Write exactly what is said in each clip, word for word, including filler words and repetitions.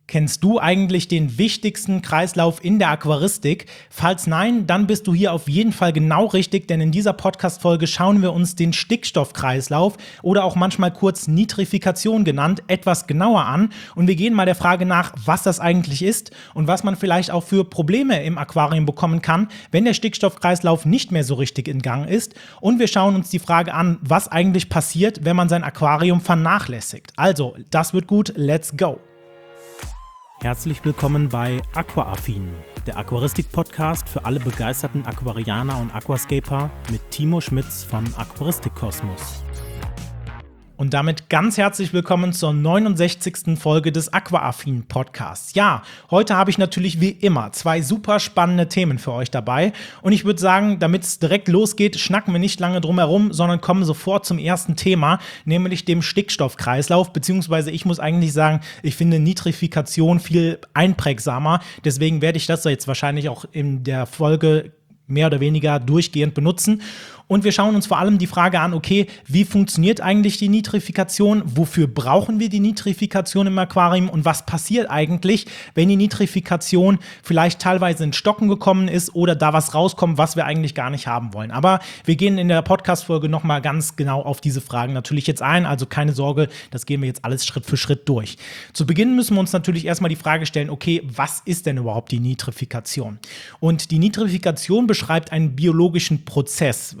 Kennst du eigentlich den wichtigsten Kreislauf in der Aquaristik? Falls nein, dann bist du hier auf jeden Fall genau richtig, denn in dieser Podcast-Folge schauen wir uns den Stickstoffkreislauf oder auch manchmal kurz Nitrifikation genannt etwas genauer an und wir gehen mal der Frage nach, was das eigentlich ist und was man vielleicht auch für Probleme im Aquarium bekommen kann, wenn der Stickstoffkreislauf nicht mehr so richtig in Gang ist, und wir schauen uns die Frage an, was eigentlich passiert, wenn man sein Aquarium vernachlässigt. Also, das wird gut, let's go! Herzlich willkommen bei Aquaaffin, der Aquaristik-Podcast für alle begeisterten Aquarianer und Aquascaper mit Timo Schmitz von Aquaristikkosmos. Und damit ganz herzlich willkommen zur neunundsechzigsten Folge des Aquaaffin Podcasts. Ja, heute habe ich natürlich wie immer zwei super spannende Themen für euch dabei. Und ich würde sagen, damit es direkt losgeht, schnacken wir nicht lange drum herum, sondern kommen sofort zum ersten Thema, nämlich dem Stickstoffkreislauf. Beziehungsweise ich muss eigentlich sagen, ich finde Nitrifikation viel einprägsamer. Deswegen werde ich das jetzt wahrscheinlich auch in der Folge mehr oder weniger durchgehend benutzen. Und wir schauen uns vor allem die Frage an, okay, wie funktioniert eigentlich die Nitrifikation? Wofür brauchen wir die Nitrifikation im Aquarium? Und was passiert eigentlich, wenn die Nitrifikation vielleicht teilweise in Stocken gekommen ist oder da was rauskommt, was wir eigentlich gar nicht haben wollen? Aber wir gehen in der Podcast-Folge nochmal ganz genau auf diese Fragen natürlich jetzt ein. Also keine Sorge, das gehen wir jetzt alles Schritt für Schritt durch. Zu Beginn müssen wir uns natürlich erstmal die Frage stellen, okay, was ist denn überhaupt die Nitrifikation? Und die Nitrifikation beschreibt einen biologischen Prozess.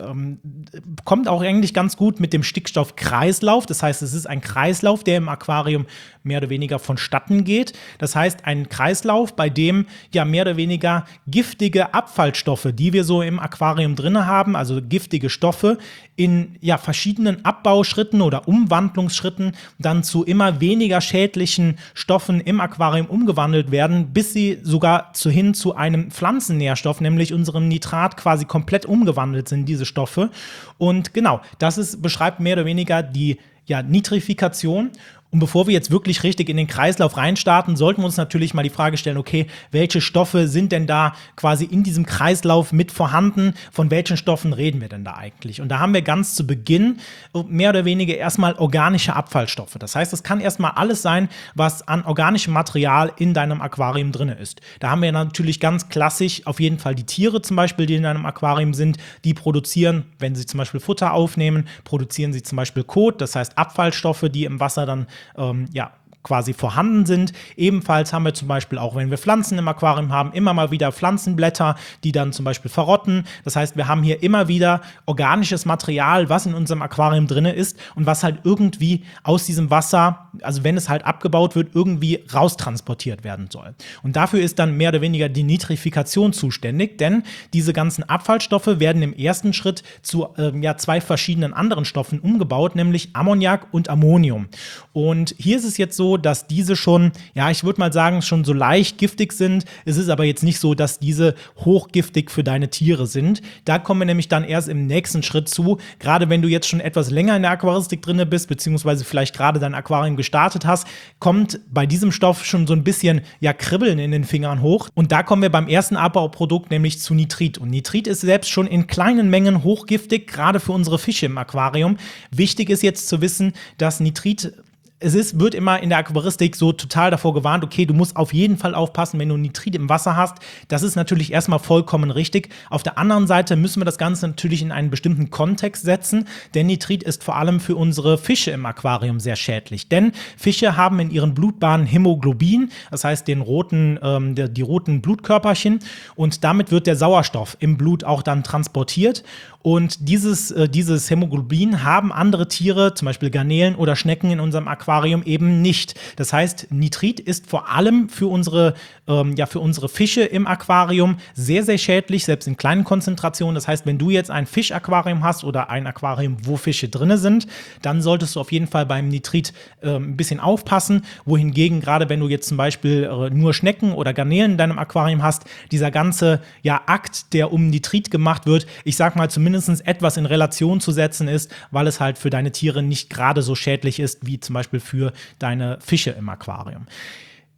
Kommt auch eigentlich ganz gut mit dem Stickstoffkreislauf. Das heißt, es ist ein Kreislauf, der im Aquarium mehr oder weniger vonstatten geht. Das heißt, ein Kreislauf, bei dem ja mehr oder weniger giftige Abfallstoffe, die wir so im Aquarium drin haben, also giftige Stoffe, in ja, verschiedenen Abbauschritten oder Umwandlungsschritten dann zu immer weniger schädlichen Stoffen im Aquarium umgewandelt werden, bis sie sogar zu hin zu einem Pflanzennährstoff, nämlich unserem Nitrat, quasi komplett umgewandelt sind, diese Stoffe. Und genau, das ist, beschreibt mehr oder weniger die ja, Nitrifikation. Und bevor wir jetzt wirklich richtig in den Kreislauf reinstarten, sollten wir uns natürlich mal die Frage stellen, okay, welche Stoffe sind denn da quasi in diesem Kreislauf mit vorhanden? Von welchen Stoffen reden wir denn da eigentlich? Und da haben wir ganz zu Beginn mehr oder weniger erstmal organische Abfallstoffe. Das heißt, es kann erstmal alles sein, was an organischem Material in deinem Aquarium drin ist. Da haben wir natürlich ganz klassisch auf jeden Fall die Tiere zum Beispiel, die in deinem Aquarium sind, die produzieren, wenn sie zum Beispiel Futter aufnehmen, produzieren sie zum Beispiel Kot, das heißt Abfallstoffe, die im Wasser dann Ähm, ja, quasi vorhanden sind. Ebenfalls haben wir zum Beispiel auch, wenn wir Pflanzen im Aquarium haben, immer mal wieder Pflanzenblätter, die dann zum Beispiel verrotten. Das heißt, wir haben hier immer wieder organisches Material, was in unserem Aquarium drin ist und was halt irgendwie aus diesem Wasser, also wenn es halt abgebaut wird, irgendwie raustransportiert werden soll. Und dafür ist dann mehr oder weniger die Nitrifikation zuständig, denn diese ganzen Abfallstoffe werden im ersten Schritt zu ähm, ja, zwei verschiedenen anderen Stoffen umgebaut, nämlich Ammoniak und Ammonium. Und hier ist es jetzt so, dass diese schon, ja, ich würde mal sagen, schon so leicht giftig sind. Es ist aber jetzt nicht so, dass diese hochgiftig für deine Tiere sind. Da kommen wir nämlich dann erst im nächsten Schritt zu. Gerade wenn du jetzt schon etwas länger in der Aquaristik drin bist, beziehungsweise vielleicht gerade dein Aquarium gestartet hast, kommt bei diesem Stoff schon so ein bisschen, ja, Kribbeln in den Fingern hoch. Und da kommen wir beim ersten Abbauprodukt, nämlich zu Nitrit. Und Nitrit ist selbst schon in kleinen Mengen hochgiftig, gerade für unsere Fische im Aquarium. Wichtig ist jetzt zu wissen, dass Nitrit Es ist, wird immer in der Aquaristik so total davor gewarnt, okay, du musst auf jeden Fall aufpassen, wenn du Nitrit im Wasser hast. Das ist natürlich erstmal vollkommen richtig. Auf der anderen Seite müssen wir das Ganze natürlich in einen bestimmten Kontext setzen, denn Nitrit ist vor allem für unsere Fische im Aquarium sehr schädlich. Denn Fische haben in ihren Blutbahnen Hämoglobin, das heißt den roten, ähm, der, die roten Blutkörperchen, und damit wird der Sauerstoff im Blut auch dann transportiert. Und dieses, äh, dieses Hämoglobin haben andere Tiere, zum Beispiel Garnelen oder Schnecken in unserem Aquarium eben nicht. Das heißt, Nitrit ist vor allem für unsere, ähm, ja, für unsere Fische im Aquarium sehr, sehr schädlich, selbst in kleinen Konzentrationen. Das heißt, wenn du jetzt ein Fischaquarium hast oder ein Aquarium, wo Fische drin sind, dann solltest du auf jeden Fall beim Nitrit äh, ein bisschen aufpassen. Wohingegen, gerade wenn du jetzt zum Beispiel äh, nur Schnecken oder Garnelen in deinem Aquarium hast, dieser ganze ja, Akt, der um Nitrit gemacht wird, ich sag mal zumindest mindestens etwas in Relation zu setzen ist, weil es halt für deine Tiere nicht gerade so schädlich ist, wie zum Beispiel für deine Fische im Aquarium.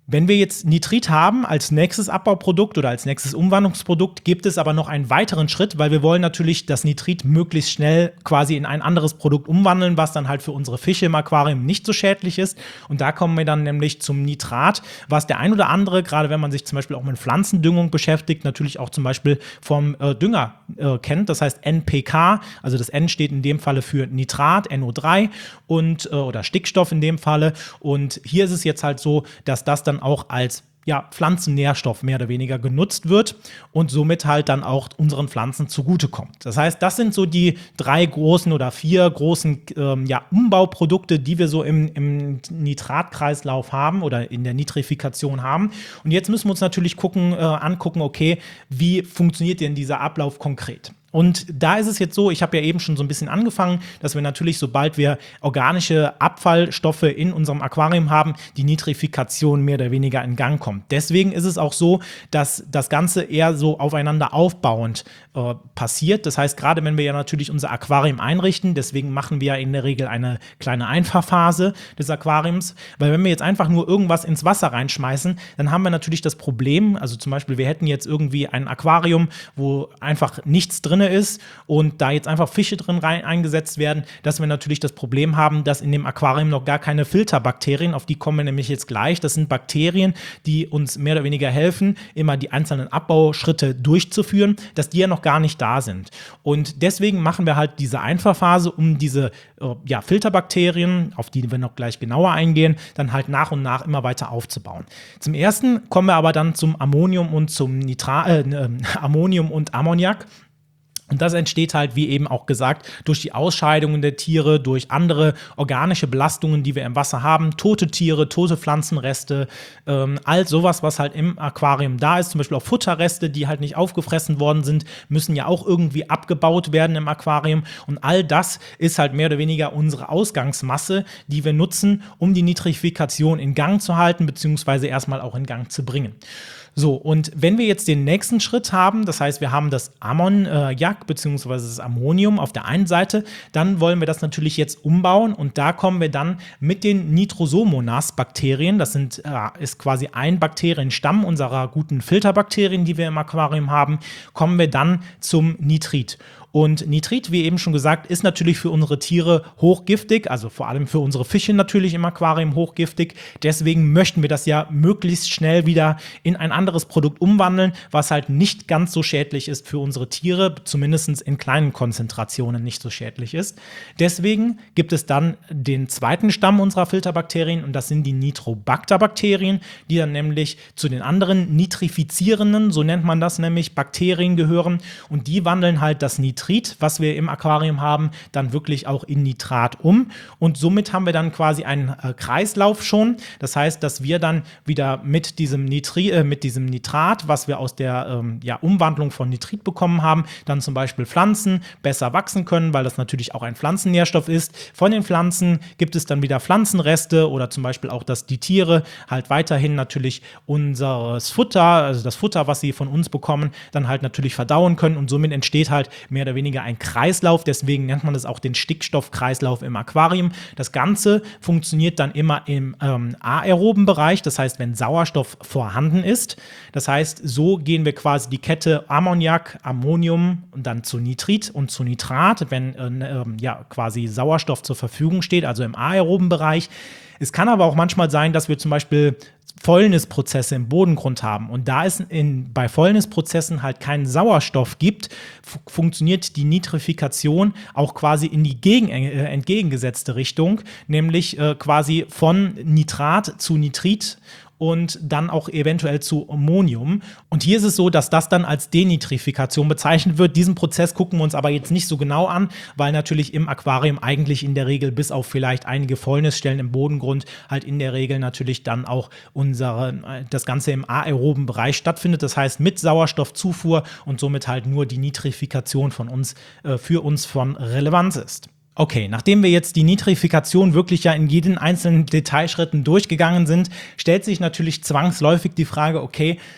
Wenn wir jetzt Nitrit haben als nächstes Abbauprodukt oder als nächstes Umwandlungsprodukt, gibt es aber noch einen weiteren Schritt, weil wir wollen natürlich das Nitrit möglichst schnell quasi in ein anderes Produkt umwandeln, was dann halt für unsere Fische im Aquarium nicht so schädlich ist. Und da kommen wir dann nämlich zum Nitrat, was der ein oder andere, gerade wenn man sich zum Beispiel auch mit Pflanzendüngung beschäftigt, natürlich auch zum Beispiel vom äh, Dünger äh, kennt. Das heißt N P K, also das N steht in dem Falle für Nitrat, N O drei und, äh, oder Stickstoff in dem Falle. Und hier ist es jetzt halt so, dass das dann auch als ja, Pflanzennährstoff mehr oder weniger genutzt wird und somit halt dann auch unseren Pflanzen zugutekommt. Das heißt, das sind so die drei großen oder vier großen ähm, ja, Umbauprodukte, die wir so im, im Nitratkreislauf haben oder in der Nitrifikation haben. Und jetzt müssen wir uns natürlich gucken, äh, angucken, okay, wie funktioniert denn dieser Ablauf konkret? Und da ist es jetzt so, ich habe ja eben schon so ein bisschen angefangen, dass wir natürlich, sobald wir organische Abfallstoffe in unserem Aquarium haben, die Nitrifikation mehr oder weniger in Gang kommt. Deswegen ist es auch so, dass das Ganze eher so aufeinander aufbauend äh, passiert. Das heißt, gerade wenn wir ja natürlich unser Aquarium einrichten, deswegen machen wir ja in der Regel eine kleine Einfahrphase des Aquariums, weil wenn wir jetzt einfach nur irgendwas ins Wasser reinschmeißen, dann haben wir natürlich das Problem, also zum Beispiel, wir hätten jetzt irgendwie ein Aquarium, wo einfach nichts drin ist und da jetzt einfach Fische drin rein eingesetzt werden, dass wir natürlich das Problem haben, dass in dem Aquarium noch gar keine Filterbakterien, auf die kommen wir nämlich jetzt gleich, das sind Bakterien, die uns mehr oder weniger helfen, immer die einzelnen Abbauschritte durchzuführen, dass die ja noch gar nicht da sind. Und deswegen machen wir halt diese Einfahrphase, um diese äh, ja, Filterbakterien, auf die wir noch gleich genauer eingehen, dann halt nach und nach immer weiter aufzubauen. Zum ersten kommen wir aber dann zum Ammonium und zum Nitrat, äh, Ammonium und Ammoniak. Und das entsteht halt, wie eben auch gesagt, durch die Ausscheidungen der Tiere, durch andere organische Belastungen, die wir im Wasser haben, tote Tiere, tote Pflanzenreste, ähm, all sowas, was halt im Aquarium da ist, zum Beispiel auch Futterreste, die halt nicht aufgefressen worden sind, müssen ja auch irgendwie abgebaut werden im Aquarium. Und all das ist halt mehr oder weniger unsere Ausgangsmasse, die wir nutzen, um die Nitrifikation in Gang zu halten, beziehungsweise erstmal auch in Gang zu bringen. So, und wenn wir jetzt den nächsten Schritt haben, das heißt, wir haben das Ammoniak bzw. das Ammonium auf der einen Seite, dann wollen wir das natürlich jetzt umbauen und da kommen wir dann mit den Nitrosomonas-Bakterien, das sind, äh, ist quasi ein Bakterienstamm unserer guten Filterbakterien, die wir im Aquarium haben, kommen wir dann zum Nitrit. Und Nitrit, wie eben schon gesagt, ist natürlich für unsere Tiere hochgiftig, also vor allem für unsere Fische natürlich im Aquarium hochgiftig. Deswegen möchten wir das ja möglichst schnell wieder in ein anderes Produkt umwandeln, was halt nicht ganz so schädlich ist für unsere Tiere, zumindest in kleinen Konzentrationen nicht so schädlich ist. Deswegen gibt es dann den zweiten Stamm unserer Filterbakterien und das sind die Nitrobacter-Bakterien, die dann nämlich zu den anderen nitrifizierenden, so nennt man das nämlich, Bakterien gehören und die wandeln halt das Nitrit, was wir im Aquarium haben, dann wirklich auch in Nitrat um. Und somit haben wir dann quasi einen äh, Kreislauf schon. Das heißt, dass wir dann wieder mit diesem, Nitri äh, mit diesem Nitrat, was wir aus der ähm, ja, Umwandlung von Nitrit bekommen haben, dann zum Beispiel Pflanzen besser wachsen können, weil das natürlich auch ein Pflanzennährstoff ist. Von den Pflanzen gibt es dann wieder Pflanzenreste oder zum Beispiel auch, dass die Tiere halt weiterhin natürlich unseres Futter, also das Futter, was sie von uns bekommen, dann halt natürlich verdauen können und somit entsteht halt mehr oder weniger ein Kreislauf, deswegen nennt man das auch den Stickstoffkreislauf im Aquarium. Das Ganze funktioniert dann immer im ähm, aeroben Bereich, das heißt, wenn Sauerstoff vorhanden ist. Das heißt, so gehen wir quasi die Kette Ammoniak, Ammonium und dann zu Nitrit und zu Nitrat, wenn äh, ja, quasi Sauerstoff zur Verfügung steht, also im aeroben Bereich. Es kann aber auch manchmal sein, dass wir zum Beispiel Fäulnisprozesse im Bodengrund haben und da es in, bei Fäulnisprozessen halt keinen Sauerstoff gibt, funktioniert die Nitrifikation auch quasi in die gegen, äh, entgegengesetzte Richtung, nämlich äh, quasi von Nitrat zu Nitrit und dann auch eventuell zu Ammonium. Und hier ist es so, dass das dann als Denitrifikation bezeichnet wird. Diesen Prozess gucken wir uns aber jetzt nicht so genau an, weil natürlich im Aquarium eigentlich in der Regel bis auf vielleicht einige Fäulnisstellen im Bodengrund halt in der Regel natürlich dann auch unsere, das Ganze im aeroben Bereich stattfindet. Das heißt mit Sauerstoffzufuhr und somit halt nur die Nitrifikation von uns, äh, für uns von Relevanz ist. Okay, nachdem wir jetzt die Nitrifikation wirklich ja in jeden einzelnen Detailschritten durchgegangen sind, stellt sich natürlich zwangsläufig die Frage, okay,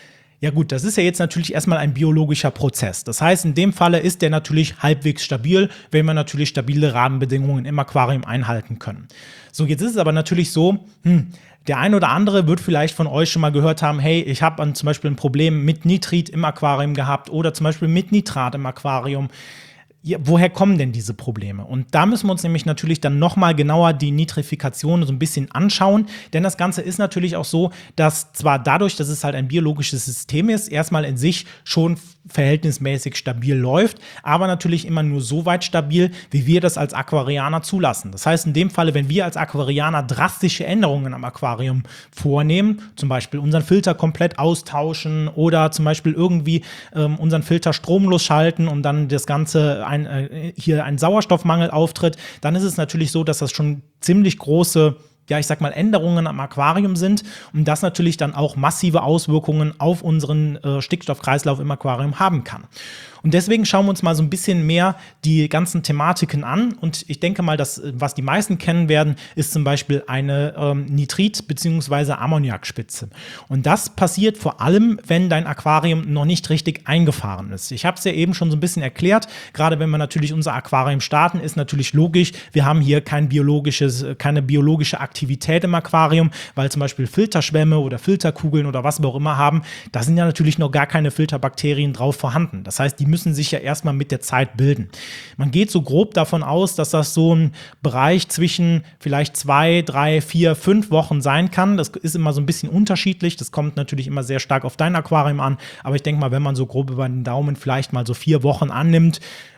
Ja gut, das ist ja jetzt natürlich erstmal ein biologischer Prozess. Das heißt, in dem Falle ist der natürlich halbwegs stabil, wenn wir natürlich stabile Rahmenbedingungen im Aquarium einhalten können. So, jetzt ist es aber natürlich so, hm, der ein oder andere wird vielleicht von euch schon mal gehört haben, hey, ich habe zum Beispiel ein Problem mit Nitrit im Aquarium gehabt oder zum Beispiel mit Nitrat im Aquarium. Ja, woher kommen denn diese Probleme? Und da müssen wir uns nämlich natürlich dann nochmal genauer die Nitrifikation so ein bisschen anschauen, denn das Ganze ist natürlich auch so, dass zwar dadurch, dass es halt ein biologisches System ist, erstmal in sich schon verhältnismäßig stabil läuft, aber natürlich immer nur so weit stabil, wie wir das als Aquarianer zulassen. Das heißt, in dem Falle, wenn wir als Aquarianer drastische Änderungen am Aquarium vornehmen, zum Beispiel unseren Filter komplett austauschen oder zum Beispiel irgendwie ähm, unseren Filter stromlos schalten und dann das Ganze ein, äh, hier ein Sauerstoffmangel auftritt, dann ist es natürlich so, dass das schon ziemlich große, ja, ich sag mal, Änderungen am Aquarium sind und das natürlich dann auch massive Auswirkungen auf unseren äh, Stickstoffkreislauf im Aquarium haben kann. Und deswegen schauen wir uns mal so ein bisschen mehr die ganzen Thematiken an. Und ich denke mal, dass, was die meisten kennen werden, ist zum Beispiel eine ähm, Nitrit- bzw. Ammoniakspitze. Und das passiert vor allem, wenn dein Aquarium noch nicht richtig eingefahren ist. Ich habe es ja eben schon so ein bisschen erklärt. Gerade wenn wir natürlich unser Aquarium starten, ist natürlich logisch, wir haben hier kein biologisches, keine biologische Aktivität im Aquarium, weil zum Beispiel Filterschwämme oder Filterkugeln oder was wir auch immer haben, da sind ja natürlich noch gar keine Filterbakterien drauf vorhanden. Das heißt, die müssen sich ja erstmal mit der Zeit bilden. Man geht so grob davon aus, dass das so ein Bereich zwischen vielleicht zwei, drei, vier, fünf Wochen sein kann. Das ist immer so ein bisschen unterschiedlich. Das kommt natürlich immer sehr stark auf dein Aquarium an. Aber ich denke mal, wenn man so grob über den Daumen vielleicht mal so vier Wochen annimmt,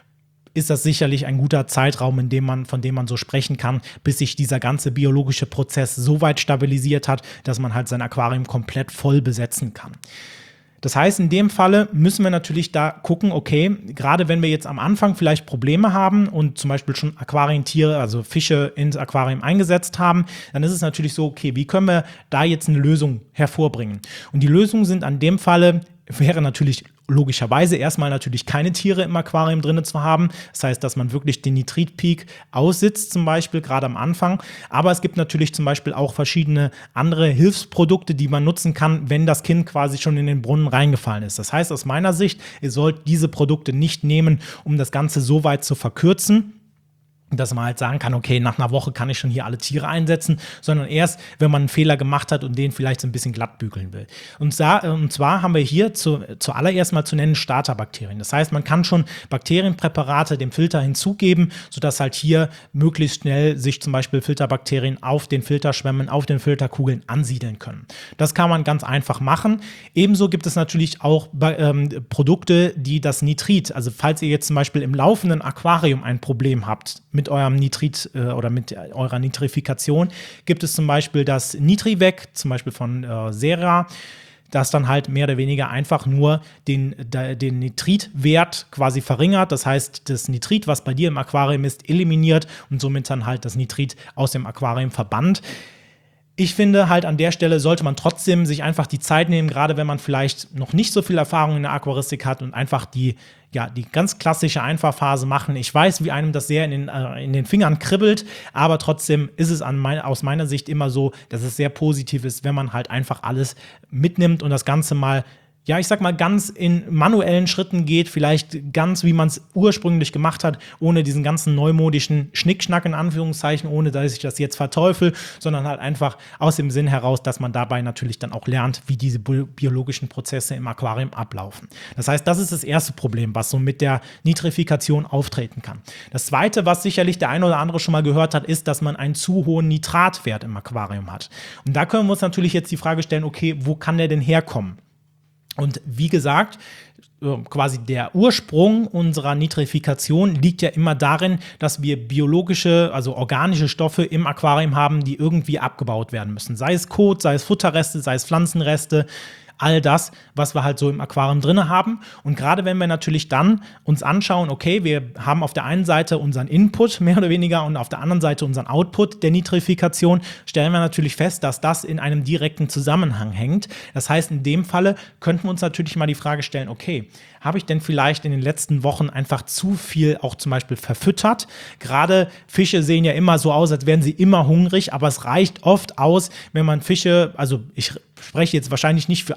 ist das sicherlich ein guter Zeitraum, in dem man, von dem man so sprechen kann, bis sich dieser ganze biologische Prozess so weit stabilisiert hat, dass man halt sein Aquarium komplett voll besetzen kann. Das heißt, in dem Falle müssen wir natürlich da gucken, okay, gerade wenn wir jetzt am Anfang vielleicht Probleme haben und zum Beispiel schon Aquarientiere, also Fische ins Aquarium eingesetzt haben, dann ist es natürlich so, okay, wie können wir da jetzt eine Lösung hervorbringen? Und die Lösungen sind an dem Falle, wäre natürlich logischerweise erstmal natürlich keine Tiere im Aquarium drin zu haben. Das heißt, dass man wirklich den Nitritpeak aussitzt, zum Beispiel gerade am Anfang. Aber es gibt natürlich zum Beispiel auch verschiedene andere Hilfsprodukte, die man nutzen kann, wenn das Kind quasi schon in den Brunnen reingefallen ist. Das heißt, aus meiner Sicht, ihr sollt diese Produkte nicht nehmen, um das Ganze so weit zu verkürzen, dass man halt sagen kann, okay, nach einer Woche kann ich schon hier alle Tiere einsetzen, sondern erst, wenn man einen Fehler gemacht hat und den vielleicht so ein bisschen glatt bügeln will. Und, da, und zwar haben wir hier zu, zuallererst mal zu nennen Starterbakterien. Das heißt, man kann schon Bakterienpräparate dem Filter hinzugeben, sodass halt hier möglichst schnell sich zum Beispiel Filterbakterien auf den Filterschwämmen, auf den Filterkugeln ansiedeln können. Das kann man ganz einfach machen. Ebenso gibt es natürlich auch ähm, Produkte, die das Nitrit, also falls ihr jetzt zum Beispiel im laufenden Aquarium ein Problem habt, mit eurem Nitrit äh, oder mit eurer Nitrifikation, gibt es zum Beispiel das Nitrivac, zum Beispiel von äh, Sera, das dann halt mehr oder weniger einfach nur den, den Nitritwert quasi verringert. Das heißt, das Nitrit, was bei dir im Aquarium ist, eliminiert und somit dann halt das Nitrit aus dem Aquarium verbannt. Ich finde halt an der Stelle sollte man trotzdem sich einfach die Zeit nehmen, gerade wenn man vielleicht noch nicht so viel Erfahrung in der Aquaristik hat und einfach die, ja, die ganz klassische Einfahrphase machen. Ich weiß, wie einem das sehr in den, äh, in den Fingern kribbelt, aber trotzdem ist es an mein, aus meiner Sicht immer so, dass es sehr positiv ist, wenn man halt einfach alles mitnimmt und das Ganze mal, ja, ich sag mal, ganz in manuellen Schritten geht, vielleicht ganz, wie man es ursprünglich gemacht hat, ohne diesen ganzen neumodischen Schnickschnack in Anführungszeichen, ohne dass ich das jetzt verteufel, sondern halt einfach aus dem Sinn heraus, dass man dabei natürlich dann auch lernt, wie diese biologischen Prozesse im Aquarium ablaufen. Das heißt, das ist das erste Problem, was so mit der Nitrifikation auftreten kann. Das zweite, was sicherlich der eine oder andere schon mal gehört hat, ist, dass man einen zu hohen Nitratwert im Aquarium hat. Und da können wir uns natürlich jetzt die Frage stellen, okay, wo kann der denn herkommen? Und wie gesagt, quasi der Ursprung unserer Nitrifikation liegt ja immer darin, dass wir biologische, also organische Stoffe im Aquarium haben, die irgendwie abgebaut werden müssen. Sei es Kot, sei es Futterreste, sei es Pflanzenreste. All das, was wir halt so im Aquarium drin haben. Und gerade wenn wir natürlich dann uns anschauen, okay, wir haben auf der einen Seite unseren Input mehr oder weniger und auf der anderen Seite unseren Output der Nitrifikation, stellen wir natürlich fest, dass das in einem direkten Zusammenhang hängt. Das heißt, in dem Falle könnten wir uns natürlich mal die Frage stellen, okay, habe ich denn vielleicht in den letzten Wochen einfach zu viel auch zum Beispiel verfüttert? Gerade Fische sehen ja immer so aus, als wären sie immer hungrig, aber es reicht oft aus, wenn man Fische, also ich spreche jetzt wahrscheinlich nicht für alle,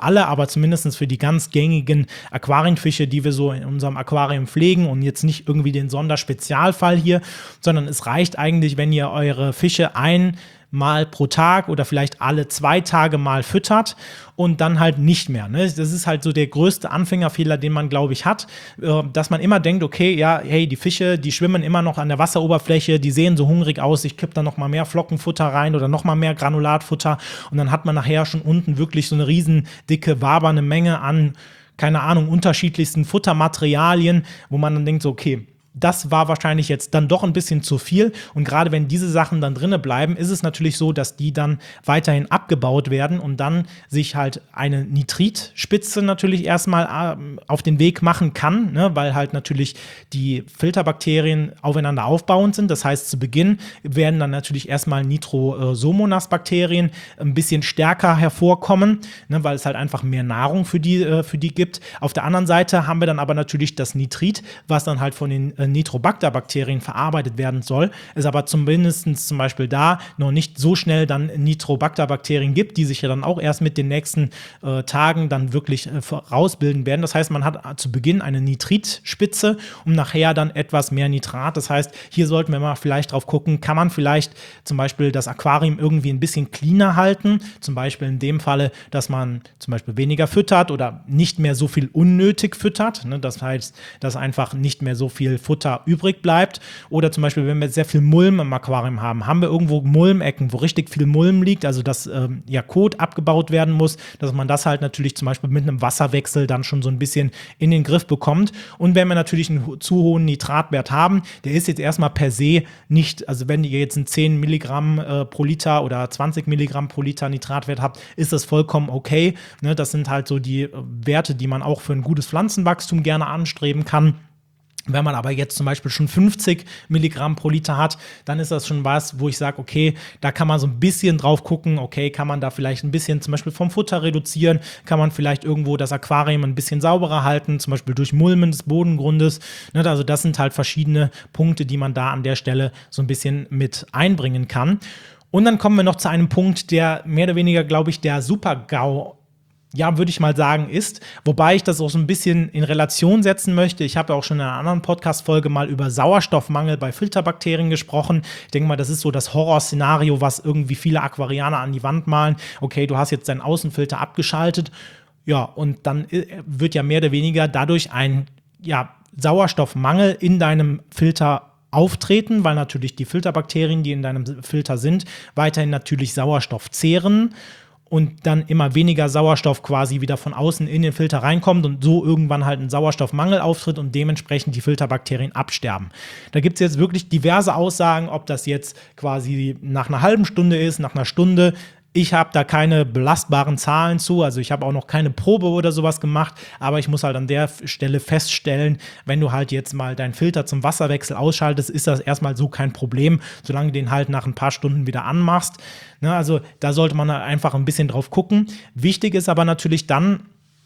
alle, aber zumindest für die ganz gängigen Aquarienfische, die wir so in unserem Aquarium pflegen und jetzt nicht irgendwie den Sonderspezialfall hier, sondern es reicht eigentlich, wenn ihr eure Fische ein mal pro Tag oder vielleicht alle zwei Tage mal füttert und dann halt nicht mehr. Ne? Das ist halt so der größte Anfängerfehler, den man, glaube ich, hat, dass man immer denkt, okay, ja, hey, die Fische, die schwimmen immer noch an der Wasseroberfläche, die sehen so hungrig aus, ich kipp da noch mal mehr Flockenfutter rein oder noch mal mehr Granulatfutter und dann hat man nachher schon unten wirklich so eine riesen dicke, wabernde Menge an, keine Ahnung, unterschiedlichsten Futtermaterialien, wo man dann denkt so, okay, das war wahrscheinlich jetzt dann doch ein bisschen zu viel. Und gerade wenn diese Sachen dann drinne bleiben, ist es natürlich so, dass die dann weiterhin abgebaut werden und dann sich halt eine Nitritspitze natürlich erstmal auf den Weg machen kann, ne? Weil halt natürlich die Filterbakterien aufeinander aufbauend sind. Das heißt, zu Beginn werden dann natürlich erstmal Nitrosomonas-Bakterien ein bisschen stärker hervorkommen, ne? Weil es halt einfach mehr Nahrung für die, für die gibt. Auf der anderen Seite haben wir dann aber natürlich das Nitrit, was dann halt von den Nitrobacter-Bakterien verarbeitet werden soll, es aber zumindest zum Beispiel da noch nicht so schnell dann Nitrobacter-Bakterien gibt, die sich ja dann auch erst mit den nächsten äh, Tagen dann wirklich äh, rausbilden werden. Das heißt, man hat zu Beginn eine Nitritspitze und nachher dann etwas mehr Nitrat. Das heißt, hier sollten wir mal vielleicht drauf gucken, kann man vielleicht zum Beispiel das Aquarium irgendwie ein bisschen cleaner halten, zum Beispiel in dem Falle, dass man zum Beispiel weniger füttert oder nicht mehr so viel unnötig füttert. Ne? Das heißt, dass einfach nicht mehr so viel Futter übrig bleibt. Oder zum Beispiel, wenn wir sehr viel Mulm im Aquarium haben, haben wir irgendwo Mulmecken, wo richtig viel Mulm liegt, also dass ähm, ja Kot abgebaut werden muss, dass man das halt natürlich zum Beispiel mit einem Wasserwechsel dann schon so ein bisschen in den Griff bekommt. Und wenn wir natürlich einen zu hohen Nitratwert haben, der ist jetzt erstmal per se nicht, also wenn ihr jetzt einen zehn Milligramm äh, pro Liter oder zwanzig Milligramm pro Liter Nitratwert habt, ist das vollkommen okay. Ne, das sind halt so die äh, Werte, die man auch für ein gutes Pflanzenwachstum gerne anstreben kann. Wenn man aber jetzt zum Beispiel schon fünfzig Milligramm pro Liter hat, dann ist das schon was, wo ich sage, okay, da kann man so ein bisschen drauf gucken, okay, kann man da vielleicht ein bisschen zum Beispiel vom Futter reduzieren, kann man vielleicht irgendwo das Aquarium ein bisschen sauberer halten, zum Beispiel durch Mulmen des Bodengrundes. Also das sind halt verschiedene Punkte, die man da an der Stelle so ein bisschen mit einbringen kann. Und dann kommen wir noch zu einem Punkt, der mehr oder weniger, glaube ich, der Super-GAU ja, würde ich mal sagen, ist. Wobei ich das auch so ein bisschen in Relation setzen möchte. Ich habe ja auch schon in einer anderen Podcast-Folge mal über Sauerstoffmangel bei Filterbakterien gesprochen. Ich denke mal, das ist so das Horrorszenario, was irgendwie viele Aquarianer an die Wand malen. Okay, du hast jetzt deinen Außenfilter abgeschaltet. Ja, und dann wird ja mehr oder weniger dadurch ein ja, Sauerstoffmangel in deinem Filter auftreten, weil natürlich die Filterbakterien, die in deinem Filter sind, weiterhin natürlich Sauerstoff zehren und dann immer weniger Sauerstoff quasi wieder von außen in den Filter reinkommt und so irgendwann halt ein Sauerstoffmangel auftritt und dementsprechend die Filterbakterien absterben. Da gibt es jetzt wirklich diverse Aussagen, ob das jetzt quasi nach einer halben Stunde ist, nach einer Stunde. Ich habe da keine belastbaren Zahlen zu, also ich habe auch noch keine Probe oder sowas gemacht, aber ich muss halt an der Stelle feststellen, wenn du halt jetzt mal deinen Filter zum Wasserwechsel ausschaltest, ist das erstmal so kein Problem, solange du den halt nach ein paar Stunden wieder anmachst. Ne, also da sollte man halt einfach ein bisschen drauf gucken. Wichtig ist aber natürlich dann,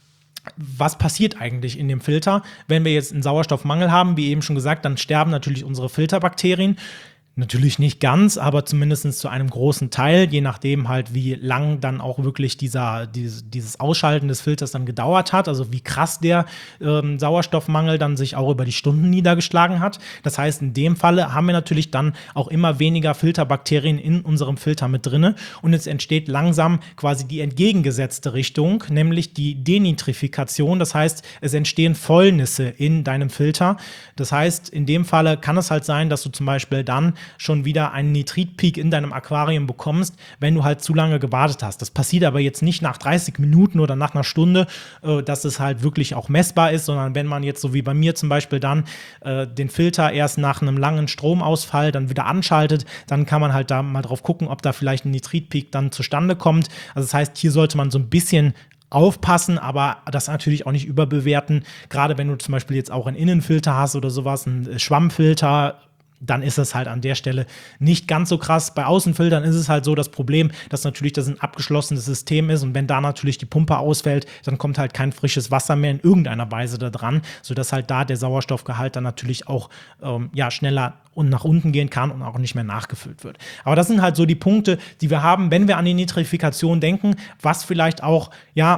was passiert eigentlich in dem Filter, wenn wir jetzt einen Sauerstoffmangel haben, wie eben schon gesagt, dann sterben natürlich unsere Filterbakterien. Natürlich nicht ganz, aber zumindest zu einem großen Teil, je nachdem halt, wie lang dann auch wirklich dieser, dieses, dieses Ausschalten des Filters dann gedauert hat, also wie krass der ähm, Sauerstoffmangel dann sich auch über die Stunden niedergeschlagen hat. Das heißt, in dem Falle haben wir natürlich dann auch immer weniger Filterbakterien in unserem Filter mit drinne und es entsteht langsam quasi die entgegengesetzte Richtung, nämlich die Denitrifikation. Das heißt, es entstehen Fäulnisse in deinem Filter. Das heißt, in dem Falle kann es halt sein, dass du zum Beispiel dann schon wieder einen Nitritpeak in deinem Aquarium bekommst, wenn du halt zu lange gewartet hast. Das passiert aber jetzt nicht nach dreißig Minuten oder nach einer Stunde, äh, dass es halt wirklich auch messbar ist, sondern wenn man jetzt so wie bei mir zum Beispiel dann äh, den Filter erst nach einem langen Stromausfall dann wieder anschaltet, dann kann man halt da mal drauf gucken, ob da vielleicht ein Nitritpeak dann zustande kommt. Also das heißt, hier sollte man so ein bisschen aufpassen, aber das natürlich auch nicht überbewerten. Gerade wenn du zum Beispiel jetzt auch einen Innenfilter hast oder sowas, einen Schwammfilter, dann ist es halt an der Stelle nicht ganz so krass. Bei Außenfiltern ist es halt so das Problem, dass natürlich das ein abgeschlossenes System ist und wenn da natürlich die Pumpe ausfällt, dann kommt halt kein frisches Wasser mehr in irgendeiner Weise da dran, sodass halt da der Sauerstoffgehalt dann natürlich auch ähm, ja, schneller und nach unten gehen kann und auch nicht mehr nachgefüllt wird. Aber das sind halt so die Punkte, die wir haben, wenn wir an die Nitrifikation denken, was vielleicht auch, ja,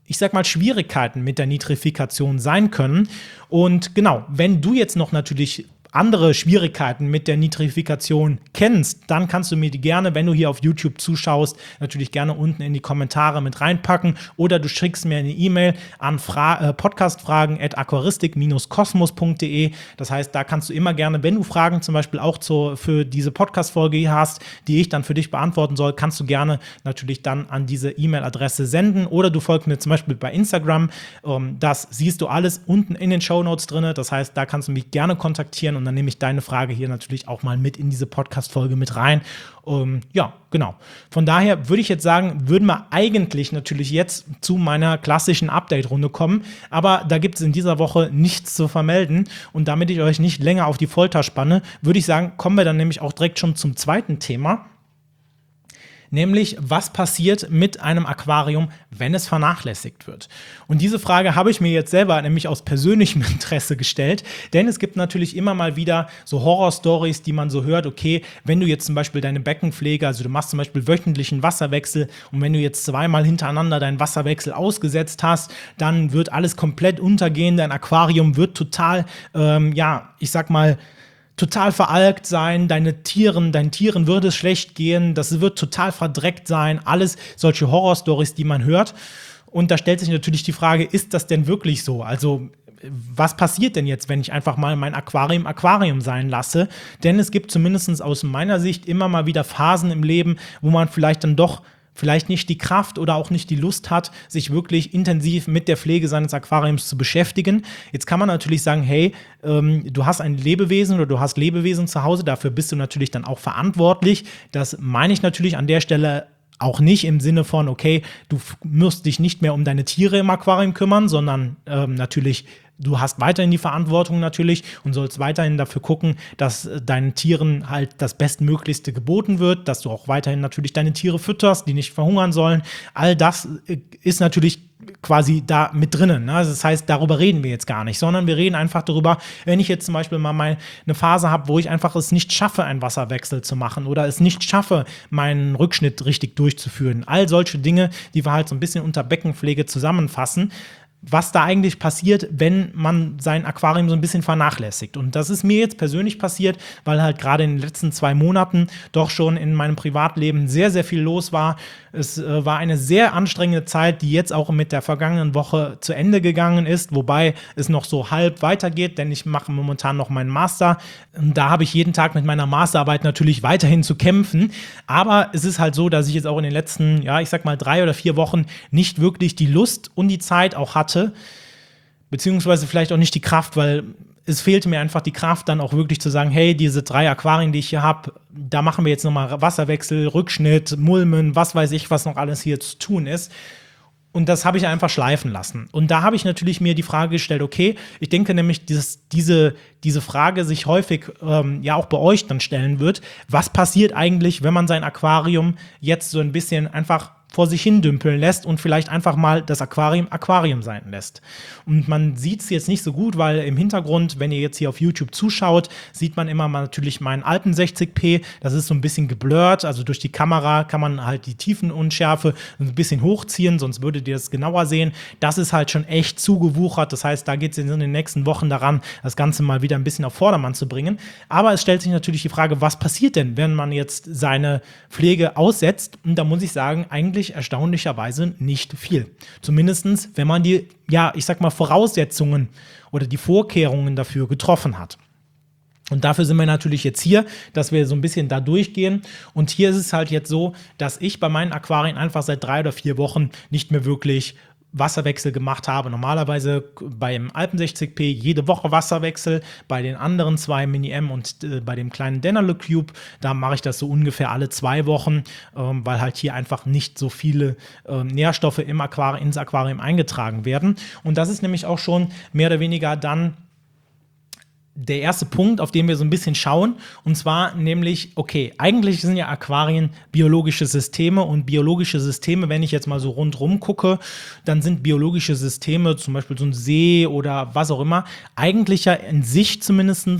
ich sag mal, Schwierigkeiten mit der Nitrifikation sein können. Und genau, wenn du jetzt noch natürlich andere Schwierigkeiten mit der Nitrifikation kennst, dann kannst du mir die gerne, wenn du hier auf YouTube zuschaust, natürlich gerne unten in die Kommentare mit reinpacken oder du schickst mir eine E-Mail an Fra- äh, podcastfragen at aquaristik Bindestrich kosmos punkt de. Das heißt, da kannst du immer gerne, wenn du Fragen zum Beispiel auch zur, für diese Podcast-Folge hier hast, die ich dann für dich beantworten soll, kannst du gerne natürlich dann an diese E-Mail-Adresse senden oder du folgst mir zum Beispiel bei Instagram. Ähm, das siehst du alles unten in den Shownotes drin. Das heißt, da kannst du mich gerne kontaktieren und dann nehme ich deine Frage hier natürlich auch mal mit in diese Podcast-Folge mit rein. Um, ja, genau. Von daher würde ich jetzt sagen, würden wir eigentlich natürlich jetzt zu meiner klassischen Update-Runde kommen, aber da gibt es in dieser Woche nichts zu vermelden und damit ich euch nicht länger auf die Folter spanne, würde ich sagen, kommen wir dann nämlich auch direkt schon zum zweiten Thema. Nämlich, was passiert mit einem Aquarium, wenn es vernachlässigt wird? Und diese Frage habe ich mir jetzt selber nämlich aus persönlichem Interesse gestellt, denn es gibt natürlich immer mal wieder so Horror-Stories, die man so hört, okay, wenn du jetzt zum Beispiel deine Beckenpflege, also du machst zum Beispiel wöchentlichen Wasserwechsel und wenn du jetzt zweimal hintereinander deinen Wasserwechsel ausgesetzt hast, dann wird alles komplett untergehen, dein Aquarium wird total, ähm, ja, ich sag mal, total veralkt sein, deine Tieren, deinen Tieren wird es schlecht gehen, das wird total verdreckt sein, alles solche Horrorstories, die man hört. Und da stellt sich natürlich die Frage, ist das denn wirklich so? Also was passiert denn jetzt, wenn ich einfach mal mein Aquarium Aquarium sein lasse? Denn es gibt zumindest aus meiner Sicht immer mal wieder Phasen im Leben, wo man vielleicht dann doch vielleicht nicht die Kraft oder auch nicht die Lust hat, sich wirklich intensiv mit der Pflege seines Aquariums zu beschäftigen. Jetzt kann man natürlich sagen, hey, ähm, du hast ein Lebewesen oder du hast Lebewesen zu Hause, dafür bist du natürlich dann auch verantwortlich. Das meine ich natürlich an der Stelle auch nicht im Sinne von, okay, du musst dich nicht mehr um deine Tiere im Aquarium kümmern, sondern ähm, natürlich du hast weiterhin die Verantwortung natürlich und sollst weiterhin dafür gucken, dass deinen Tieren halt das Bestmöglichste geboten wird, dass du auch weiterhin natürlich deine Tiere fütterst, die nicht verhungern sollen. All das ist natürlich quasi da mit drinnen. Ne? Also das heißt, darüber reden wir jetzt gar nicht, sondern wir reden einfach darüber, wenn ich jetzt zum Beispiel mal meine Phase habe, wo ich einfach es nicht schaffe, einen Wasserwechsel zu machen oder es nicht schaffe, meinen Rückschnitt richtig durchzuführen. All solche Dinge, die wir halt so ein bisschen unter Beckenpflege zusammenfassen, was da eigentlich passiert, wenn man sein Aquarium so ein bisschen vernachlässigt. Und das ist mir jetzt persönlich passiert, weil halt gerade in den letzten zwei Monaten doch schon in meinem Privatleben sehr, sehr viel los war. Es äh, war eine sehr anstrengende Zeit, die jetzt auch mit der vergangenen Woche zu Ende gegangen ist, wobei es noch so halb weitergeht, denn ich mache momentan noch meinen Master. Da habe ich jeden Tag mit meiner Masterarbeit natürlich weiterhin zu kämpfen. Aber es ist halt so, dass ich jetzt auch in den letzten, ja, ich sag mal drei oder vier Wochen nicht wirklich die Lust und die Zeit auch hatte, beziehungsweise vielleicht auch nicht die Kraft, weil es fehlte mir einfach die Kraft, dann auch wirklich zu sagen, hey, diese drei Aquarien, die ich hier habe, da machen wir jetzt nochmal Wasserwechsel, Rückschnitt, Mulmen, was weiß ich, was noch alles hier zu tun ist. Und das habe ich einfach schleifen lassen. Und da habe ich natürlich mir die Frage gestellt, okay, ich denke nämlich, dass diese, diese Frage sich häufig ähm, ja auch bei euch dann stellen wird, was passiert eigentlich, wenn man sein Aquarium jetzt so ein bisschen einfach vor sich hin dümpeln lässt und vielleicht einfach mal das Aquarium Aquarium sein lässt. Und man sieht es jetzt nicht so gut, weil im Hintergrund, wenn ihr jetzt hier auf YouTube zuschaut, sieht man immer mal natürlich meinen alten sechzig p. Das ist so ein bisschen geblurrt, also durch die Kamera kann man halt die Tiefenunschärfe ein bisschen hochziehen, sonst würdet ihr das genauer sehen. Das ist halt schon echt zugewuchert. Das heißt, da geht es in den nächsten Wochen daran, das Ganze mal wieder ein bisschen auf Vordermann zu bringen. Aber es stellt sich natürlich die Frage, was passiert denn, wenn man jetzt seine Pflege aussetzt? Und da muss ich sagen, eigentlich erstaunlicherweise nicht viel. Zumindest, wenn man die, ja, ich sag mal, Voraussetzungen oder die Vorkehrungen dafür getroffen hat. Und dafür sind wir natürlich jetzt hier, dass wir so ein bisschen da durchgehen. Und hier ist es halt jetzt so, dass ich bei meinen Aquarien einfach seit drei oder vier Wochen nicht mehr wirklich Wasserwechsel gemacht habe. Normalerweise beim Alpen sechzig p jede Woche Wasserwechsel, bei den anderen zwei Mini-M und äh, bei dem kleinen Dennerle Cube, da mache ich das so ungefähr alle zwei Wochen, ähm, weil halt hier einfach nicht so viele äh, Nährstoffe im Aquarium, ins Aquarium eingetragen werden. Und das ist nämlich auch schon mehr oder weniger dann der erste Punkt, auf den wir so ein bisschen schauen, und zwar nämlich, okay, eigentlich sind ja Aquarien biologische Systeme und biologische Systeme, wenn ich jetzt mal so rundrum gucke, dann sind biologische Systeme, zum Beispiel so ein See oder was auch immer, eigentlich ja in sich zumindest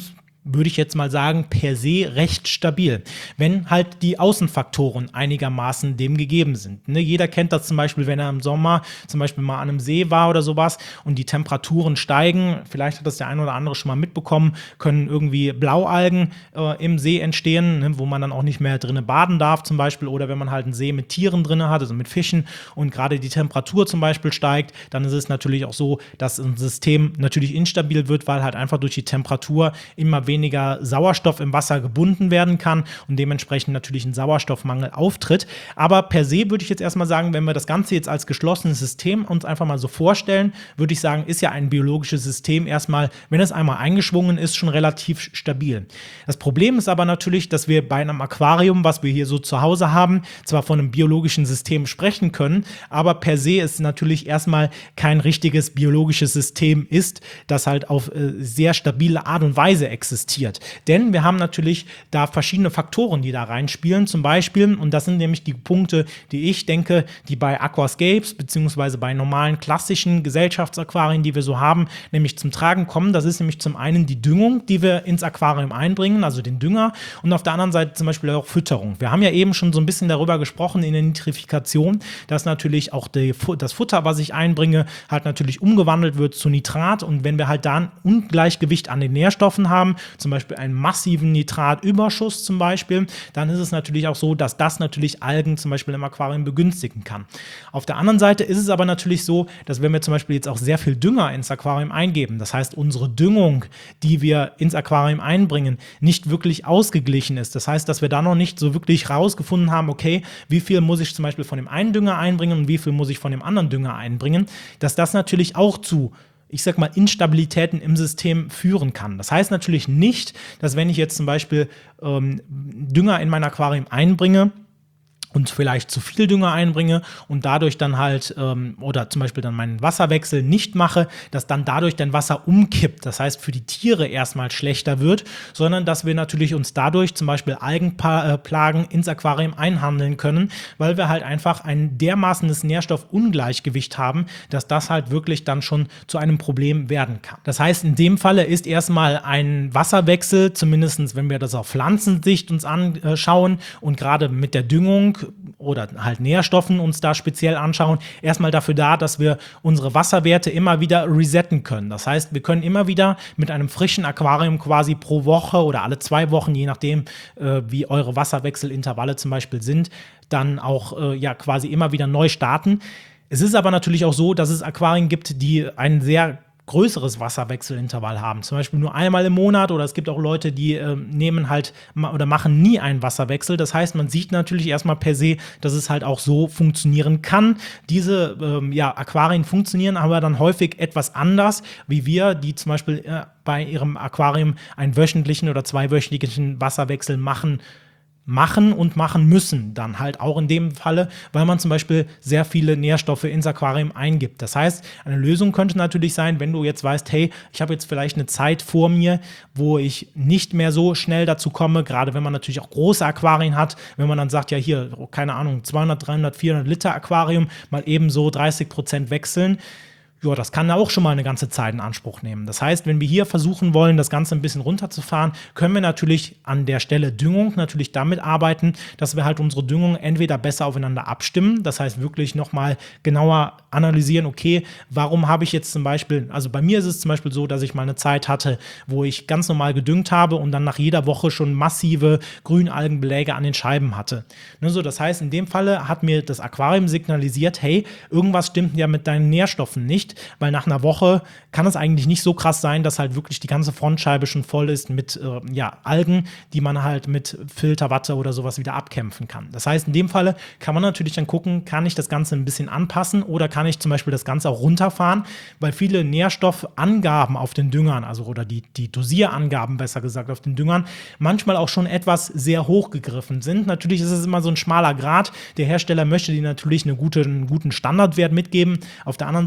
würde ich jetzt mal sagen, per se recht stabil, wenn halt die Außenfaktoren einigermaßen dem gegeben sind. Ne? Jeder kennt das zum Beispiel, wenn er im Sommer zum Beispiel mal an einem See war oder sowas und die Temperaturen steigen, vielleicht hat das der ein oder andere schon mal mitbekommen, können irgendwie Blaualgen äh, im See entstehen, ne? Wo man dann auch nicht mehr drinnen baden darf zum Beispiel, oder wenn man halt einen See mit Tieren drin hat, also mit Fischen, und gerade die Temperatur zum Beispiel steigt, dann ist es natürlich auch so, dass ein System natürlich instabil wird, weil halt einfach durch die Temperatur immer weniger weniger Sauerstoff im Wasser gebunden werden kann und dementsprechend natürlich ein Sauerstoffmangel auftritt. Aber per se würde ich jetzt erstmal sagen, wenn wir das Ganze jetzt als geschlossenes System uns einfach mal so vorstellen, würde ich sagen, ist ja ein biologisches System erstmal, wenn es einmal eingeschwungen ist, schon relativ stabil. Das Problem ist aber natürlich, dass wir bei einem Aquarium, was wir hier so zu Hause haben, zwar von einem biologischen System sprechen können, aber per se ist natürlich erstmal kein richtiges biologisches System ist, das halt auf äh, sehr stabile Art und Weise existiert. Denn wir haben natürlich da verschiedene Faktoren, die da reinspielen. Zum Beispiel, und das sind nämlich die Punkte, die ich denke, die bei Aquascapes beziehungsweise bei normalen klassischen Gesellschaftsaquarien, die wir so haben, nämlich zum Tragen kommen. Das ist nämlich zum einen die Düngung, die wir ins Aquarium einbringen, also den Dünger, und auf der anderen Seite zum Beispiel auch Fütterung. Wir haben ja eben schon so ein bisschen darüber gesprochen in der Nitrifikation, dass natürlich auch die, das Futter, was ich einbringe, halt natürlich umgewandelt wird zu Nitrat, und wenn wir halt da ein Ungleichgewicht an den Nährstoffen haben, zum Beispiel einen massiven Nitratüberschuss zum Beispiel, dann ist es natürlich auch so, dass das natürlich Algen zum Beispiel im Aquarium begünstigen kann. Auf der anderen Seite ist es aber natürlich so, dass wenn wir zum Beispiel jetzt auch sehr viel Dünger ins Aquarium eingeben, das heißt unsere Düngung, die wir ins Aquarium einbringen, nicht wirklich ausgeglichen ist. Das heißt, dass wir da noch nicht so wirklich rausgefunden haben, okay, wie viel muss ich zum Beispiel von dem einen Dünger einbringen und wie viel muss ich von dem anderen Dünger einbringen, dass das natürlich auch zu ich sag mal, Instabilitäten im System führen kann. Das heißt natürlich nicht, dass wenn ich jetzt zum Beispiel ähm, Dünger in mein Aquarium einbringe und vielleicht zu viel Dünger einbringe und dadurch dann halt, ähm, oder zum Beispiel dann meinen Wasserwechsel nicht mache, dass dann dadurch dein Wasser umkippt, das heißt für die Tiere erstmal schlechter wird, sondern dass wir natürlich uns dadurch zum Beispiel Algenplagen ins Aquarium einhandeln können, weil wir halt einfach ein dermaßenes Nährstoffungleichgewicht haben, dass das halt wirklich dann schon zu einem Problem werden kann. Das heißt, in dem Falle ist erstmal ein Wasserwechsel, zumindest wenn wir das auf Pflanzensicht uns anschauen und gerade mit der Düngung oder halt Nährstoffen uns da speziell anschauen, erstmal dafür da, dass wir unsere Wasserwerte immer wieder resetten können. Das heißt, wir können immer wieder mit einem frischen Aquarium quasi pro Woche oder alle zwei Wochen, je nachdem, äh, wie eure Wasserwechselintervalle zum Beispiel sind, dann auch äh, ja quasi immer wieder neu starten. Es ist aber natürlich auch so, dass es Aquarien gibt, die einen sehr größeres Wasserwechselintervall haben, zum Beispiel nur einmal im Monat, oder es gibt auch Leute, die äh, nehmen halt ma- oder machen nie einen Wasserwechsel. Das heißt, man sieht natürlich erstmal per se, dass es halt auch so funktionieren kann. Diese ähm, ja, Aquarien funktionieren aber dann häufig etwas anders, wie wir, die zum Beispiel äh, bei ihrem Aquarium einen wöchentlichen oder zweiwöchentlichen Wasserwechsel machen machen und machen müssen, dann halt auch in dem Falle, weil man zum Beispiel sehr viele Nährstoffe ins Aquarium eingibt. Das heißt, eine Lösung könnte natürlich sein, wenn du jetzt weißt, hey, ich habe jetzt vielleicht eine Zeit vor mir, wo ich nicht mehr so schnell dazu komme, gerade wenn man natürlich auch große Aquarien hat, wenn man dann sagt, ja hier, keine Ahnung, zweihundert, dreihundert, vierhundert Liter Aquarium, mal eben so dreißig Prozent wechseln. Ja, das kann auch schon mal eine ganze Zeit in Anspruch nehmen. Das heißt, wenn wir hier versuchen wollen, das Ganze ein bisschen runterzufahren, können wir natürlich an der Stelle Düngung natürlich damit arbeiten, dass wir halt unsere Düngung entweder besser aufeinander abstimmen, das heißt wirklich nochmal genauer analysieren, okay, warum habe ich jetzt zum Beispiel, also bei mir ist es zum Beispiel so, dass ich mal eine Zeit hatte, wo ich ganz normal gedüngt habe und dann nach jeder Woche schon massive Grünalgenbeläge an den Scheiben hatte. Ne, so, das heißt, in dem Falle hat mir das Aquarium signalisiert, hey, irgendwas stimmt ja mit deinen Nährstoffen nicht, weil nach einer Woche kann es eigentlich nicht so krass sein, dass halt wirklich die ganze Frontscheibe schon voll ist mit äh, ja, Algen, die man halt mit Filterwatte oder sowas wieder abkämpfen kann. Das heißt, in dem Falle kann man natürlich dann gucken, kann ich das Ganze ein bisschen anpassen oder kann ich zum Beispiel das Ganze auch runterfahren, weil viele Nährstoffangaben auf den Düngern, also oder die, die Dosierangaben besser gesagt auf den Düngern, manchmal auch schon etwas sehr hoch gegriffen sind. Natürlich ist es immer so ein schmaler Grat. Der Hersteller möchte dir natürlich eine gute, einen guten Standardwert mitgeben. Auf der anderen Seite ist natürlich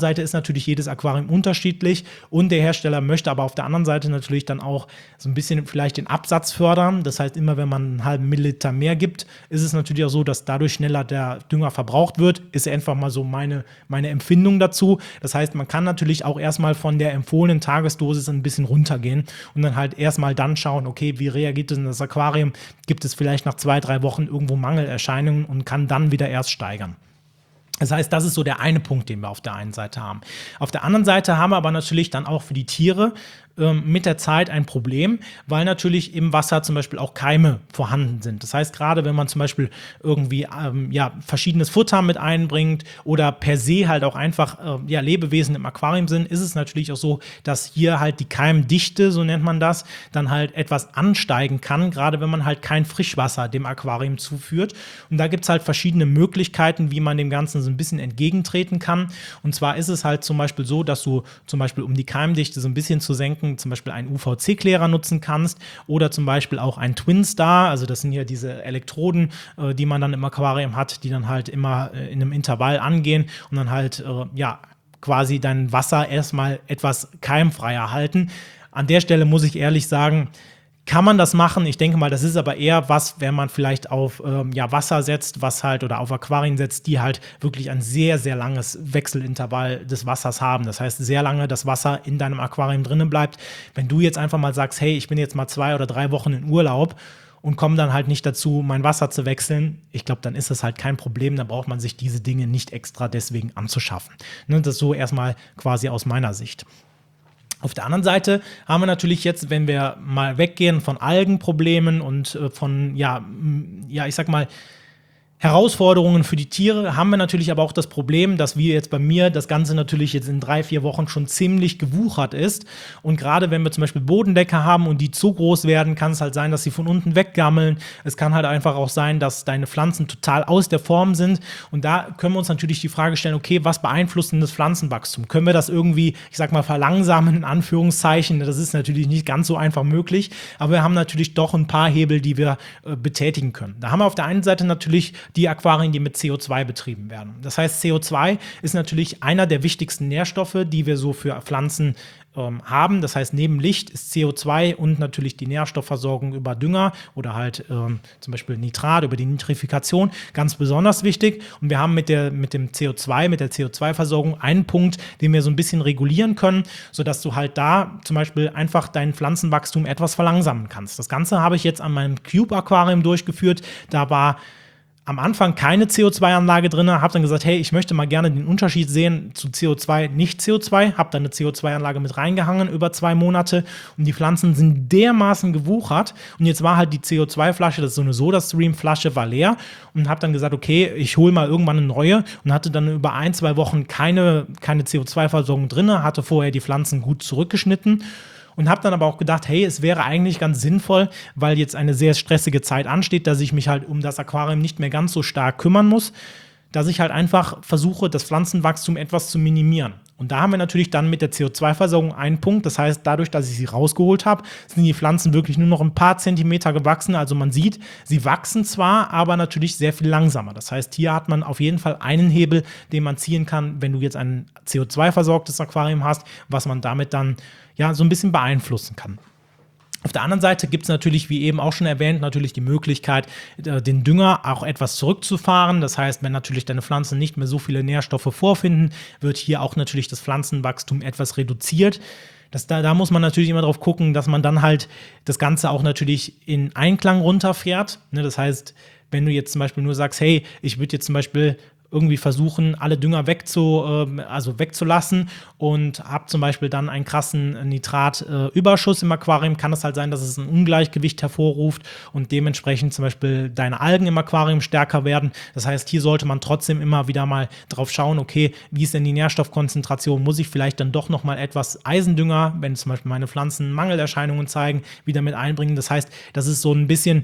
natürlich jedes Aquarium unterschiedlich und der Hersteller möchte aber auf der anderen Seite natürlich dann auch so ein bisschen vielleicht den Absatz fördern. Das heißt, immer wenn man einen halben Milliliter mehr gibt, ist es natürlich auch so, dass dadurch schneller der Dünger verbraucht wird. Ist einfach mal so meine, meine Empfindung dazu. Das heißt, man kann natürlich auch erstmal von der empfohlenen Tagesdosis ein bisschen runtergehen und dann halt erstmal dann schauen, okay, wie reagiert denn das Aquarium? Gibt es vielleicht nach zwei, drei Wochen irgendwo Mangelerscheinungen und kann dann wieder erst steigern. Das heißt, das ist so der eine Punkt, den wir auf der einen Seite haben. Auf der anderen Seite haben wir aber natürlich dann auch für die Tiere ähm, mit der Zeit ein Problem, weil natürlich im Wasser zum Beispiel auch Keime vorhanden sind. Das heißt, gerade wenn man zum Beispiel irgendwie ähm, ja, verschiedenes Futter mit einbringt oder per se halt auch einfach äh, ja, Lebewesen im Aquarium sind, ist es natürlich auch so, dass hier halt die Keimdichte, so nennt man das, dann halt etwas ansteigen kann, gerade wenn man halt kein Frischwasser dem Aquarium zuführt. Und da gibt es halt verschiedene Möglichkeiten, wie man dem Ganzen so ein bisschen entgegentreten kann. Und zwar ist es halt zum Beispiel so, dass du zum Beispiel, um die Keimdichte so ein bisschen zu senken, zum Beispiel einen U V C-Klärer nutzen kannst oder zum Beispiel auch ein Twin Star, also das sind ja diese Elektroden, äh, die man dann im Aquarium hat, die dann halt immer äh, in einem Intervall angehen und dann halt, äh, ja, quasi dein Wasser erstmal etwas keimfreier halten. An der Stelle muss ich ehrlich sagen, kann man das machen? Ich denke mal, das ist aber eher was, wenn man vielleicht auf ähm, ja, Wasser setzt, was halt oder auf Aquarien setzt, die halt wirklich ein sehr, sehr langes Wechselintervall des Wassers haben. Das heißt, sehr lange das Wasser in deinem Aquarium drinnen bleibt. Wenn du jetzt einfach mal sagst, hey, ich bin jetzt mal zwei oder drei Wochen in Urlaub und komme dann halt nicht dazu, mein Wasser zu wechseln, ich glaube, dann ist das halt kein Problem. Da braucht man sich diese Dinge nicht extra deswegen anzuschaffen. Ne, das ist so erstmal quasi aus meiner Sicht. Auf der anderen Seite haben wir natürlich jetzt, wenn wir mal weggehen von Algenproblemen und äh, von, ja, ja, ich sag mal, Herausforderungen für die Tiere, haben wir natürlich aber auch das Problem, dass wir jetzt bei mir das Ganze natürlich jetzt in drei, vier Wochen schon ziemlich gewuchert ist. Und gerade wenn wir zum Beispiel Bodendecke haben und die zu groß werden, kann es halt sein, dass sie von unten weggammeln. Es kann halt einfach auch sein, dass deine Pflanzen total aus der Form sind. Und da können wir uns natürlich die Frage stellen, okay, was beeinflusst denn das Pflanzenwachstum? Können wir das irgendwie, ich sag mal, verlangsamen, in Anführungszeichen? Das ist natürlich nicht ganz so einfach möglich. Aber wir haben natürlich doch ein paar Hebel, die wir äh, betätigen können. Da haben wir auf der einen Seite natürlich die Aquarien, die mit C O zwei betrieben werden. Das heißt, C O zwei ist natürlich einer der wichtigsten Nährstoffe, die wir so für Pflanzen ähm, haben. Das heißt, neben Licht ist C O zwei und natürlich die Nährstoffversorgung über Dünger oder halt ähm, zum Beispiel Nitrat, über die Nitrifikation ganz besonders wichtig. Und wir haben mit, der, mit dem C O zwei, mit der C O zwei Versorgung einen Punkt, den wir so ein bisschen regulieren können, sodass du halt da zum Beispiel einfach dein Pflanzenwachstum etwas verlangsamen kannst. Das Ganze habe ich jetzt an meinem Cube-Aquarium durchgeführt. Da war am Anfang keine C O zwei Anlage drin, habe dann gesagt, hey, ich möchte mal gerne den Unterschied sehen zu C O zwei, nicht C O zwei, habe dann eine C O zwei Anlage mit reingehangen über zwei Monate und die Pflanzen sind dermaßen gewuchert und jetzt war halt die C O zwei Flasche, das ist so eine Soda-Stream-Flasche, war leer und habe dann gesagt, okay, ich hole mal irgendwann eine neue und hatte dann über ein, zwei Wochen keine, keine C O zwei Versorgung drin, hatte vorher die Pflanzen gut zurückgeschnitten. Und habe dann aber auch gedacht, hey, es wäre eigentlich ganz sinnvoll, weil jetzt eine sehr stressige Zeit ansteht, dass ich mich halt um das Aquarium nicht mehr ganz so stark kümmern muss, dass ich halt einfach versuche, das Pflanzenwachstum etwas zu minimieren. Und da haben wir natürlich dann mit der C O zwei Versorgung einen Punkt. Das heißt, dadurch, dass ich sie rausgeholt habe, sind die Pflanzen wirklich nur noch ein paar Zentimeter gewachsen. Also man sieht, sie wachsen zwar, aber natürlich sehr viel langsamer. Das heißt, hier hat man auf jeden Fall einen Hebel, den man ziehen kann, wenn du jetzt ein C O zwei versorgtes Aquarium hast, was man damit dann ja so ein bisschen beeinflussen kann. Auf der anderen Seite gibt es natürlich, wie eben auch schon erwähnt, natürlich die Möglichkeit, den Dünger auch etwas zurückzufahren. Das heißt, wenn natürlich deine Pflanzen nicht mehr so viele Nährstoffe vorfinden, wird hier auch natürlich das Pflanzenwachstum etwas reduziert. Das, da, da muss man natürlich immer drauf gucken, dass man dann halt das Ganze auch natürlich in Einklang runterfährt. Ne, das heißt, wenn du jetzt zum Beispiel nur sagst, hey, ich würde jetzt zum Beispiel irgendwie versuchen, alle Dünger wegzu, äh, also wegzulassen und habe zum Beispiel dann einen krassen Nitratüberschuss äh, im Aquarium, kann es halt sein, dass es ein Ungleichgewicht hervorruft und dementsprechend zum Beispiel deine Algen im Aquarium stärker werden. Das heißt, hier sollte man trotzdem immer wieder mal drauf schauen, okay, wie ist denn die Nährstoffkonzentration? Muss ich vielleicht dann doch noch mal etwas Eisendünger, wenn zum Beispiel meine Pflanzen Mangelerscheinungen zeigen, wieder mit einbringen? Das heißt, das ist so ein bisschen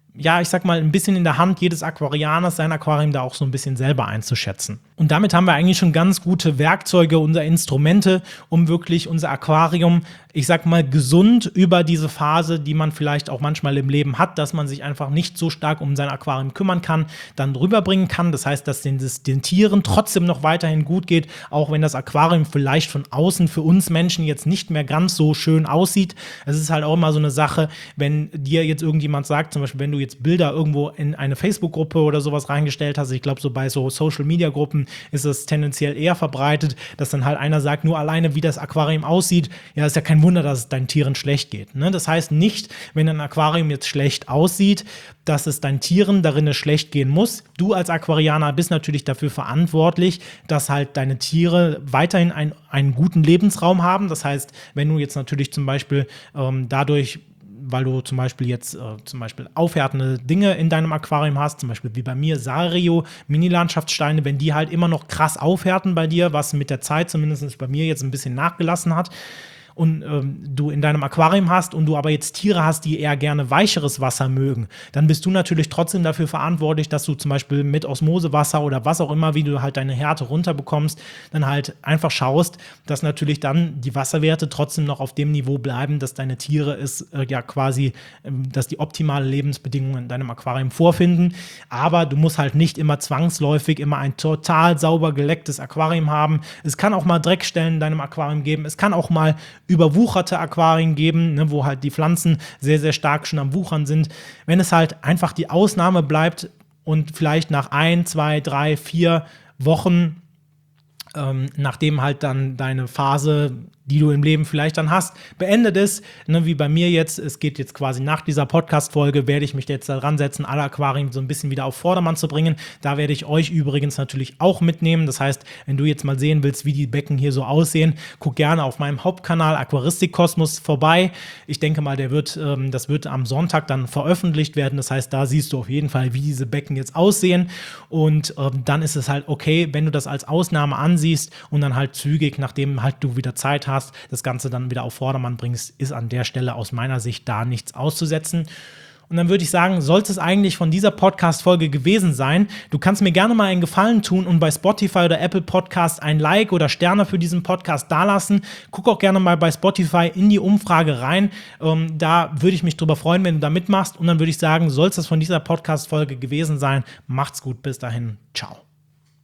ja, ich sag mal, ein bisschen in der Hand jedes Aquarianers, sein Aquarium da auch so ein bisschen selber einzuschätzen. Und damit haben wir eigentlich schon ganz gute Werkzeuge, unsere Instrumente, um wirklich unser Aquarium, ich sag mal, gesund über diese Phase, die man vielleicht auch manchmal im Leben hat, dass man sich einfach nicht so stark um sein Aquarium kümmern kann, dann rüberbringen kann. Das heißt, dass den, den Tieren trotzdem noch weiterhin gut geht, auch wenn das Aquarium vielleicht von außen für uns Menschen jetzt nicht mehr ganz so schön aussieht. Es ist halt auch immer so eine Sache, wenn dir jetzt irgendjemand sagt, zum Beispiel, wenn du jetzt Bilder irgendwo in eine Facebook-Gruppe oder sowas reingestellt hast, ich glaube, so bei so Social-Media-Gruppen ist es tendenziell eher verbreitet, dass dann halt einer sagt, nur alleine wie das Aquarium aussieht, ja, ist ja kein Wunder, dass es deinen Tieren schlecht geht. Ne? Das heißt nicht, wenn ein Aquarium jetzt schlecht aussieht, dass es deinen Tieren darin schlecht gehen muss. Du als Aquarianer bist natürlich dafür verantwortlich, dass halt deine Tiere weiterhin ein, einen guten Lebensraum haben. Das heißt, wenn du jetzt natürlich zum Beispiel ähm, dadurch weil du zum Beispiel jetzt äh, zum Beispiel aufhärtende Dinge in deinem Aquarium hast, zum Beispiel wie bei mir Sario, Mini-Landschaftssteine, wenn die halt immer noch krass aufhärten bei dir, was mit der Zeit zumindest bei mir jetzt ein bisschen nachgelassen hat, und ähm, du in deinem Aquarium hast und du aber jetzt Tiere hast, die eher gerne weicheres Wasser mögen, dann bist du natürlich trotzdem dafür verantwortlich, dass du zum Beispiel mit Osmosewasser oder was auch immer, wie du halt deine Härte runterbekommst, dann halt einfach schaust, dass natürlich dann die Wasserwerte trotzdem noch auf dem Niveau bleiben, dass deine Tiere es äh, ja quasi, ähm, dass die optimale Lebensbedingungen in deinem Aquarium vorfinden. Aber du musst halt nicht immer zwangsläufig immer ein total sauber gelecktes Aquarium haben. Es kann auch mal Dreckstellen in deinem Aquarium geben. Es kann auch mal überwucherte Aquarien geben, ne, wo halt die Pflanzen sehr, sehr stark schon am Wuchern sind. Wenn es halt einfach die Ausnahme bleibt und vielleicht nach ein, zwei, drei, vier Wochen, ähm, nachdem halt dann deine Phase, die du im Leben vielleicht dann hast, beendet ist, ne, wie bei mir jetzt, es geht jetzt quasi nach dieser Podcast-Folge, werde ich mich jetzt da dran setzen, alle Aquarien so ein bisschen wieder auf Vordermann zu bringen. Da werde ich euch übrigens natürlich auch mitnehmen. Das heißt, wenn du jetzt mal sehen willst, wie die Becken hier so aussehen, guck gerne auf meinem Hauptkanal Aquaristik Kosmos vorbei. Ich denke mal, der wird, ähm, das wird am Sonntag dann veröffentlicht werden. Das heißt, da siehst du auf jeden Fall, wie diese Becken jetzt aussehen. Und ähm, dann ist es halt okay, wenn du das als Ausnahme ansiehst und dann halt zügig, nachdem halt du wieder Zeit hast, das Ganze dann wieder auf Vordermann bringst, ist an der Stelle aus meiner Sicht da nichts auszusetzen. Und dann würde ich sagen, sollte es eigentlich von dieser Podcast-Folge gewesen sein. Du kannst mir gerne mal einen Gefallen tun und bei Spotify oder Apple Podcast ein Like oder Sterne für diesen Podcast dalassen. Guck auch gerne mal bei Spotify in die Umfrage rein. Ähm, da würde ich mich drüber freuen, wenn du da mitmachst. Und dann würde ich sagen, soll es von dieser Podcast-Folge gewesen sein. Macht's gut, bis dahin. Ciao.